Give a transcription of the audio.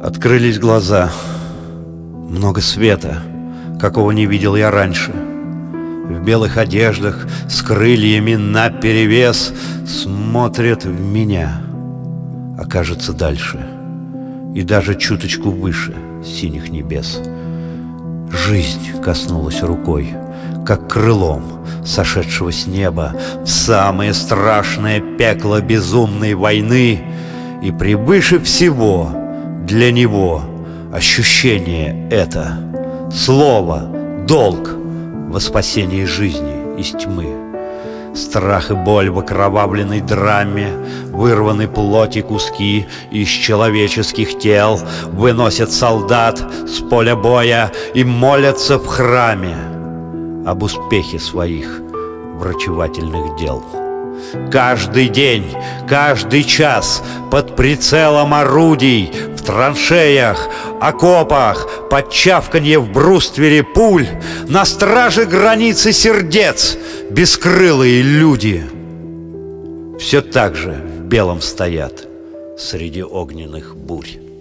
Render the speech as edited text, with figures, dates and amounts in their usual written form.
Открылись глаза. Много света, какого не видел я раньше. В белых одеждах, с крыльями наперевес, смотрят в меня, а кажется дальше, и даже чуточку выше синих небес. Жизнь коснулась рукой, как крылом сошедшего с неба в самое страшное пекло безумной войны, и превыше всего для него ощущение это — слово, долг во спасении жизни из тьмы. Страх и боль в окровавленной драме, вырваны плоти куски из человеческих тел, выносят солдат с поля боя и молятся в храме об успехе своих врачевательных дел. Каждый день, каждый час под прицелом орудий, в траншеях, окопах, под чавканье в бруствере пуль, на страже границы сердец бескрылые люди все так же в белом стоят среди огненных бурь.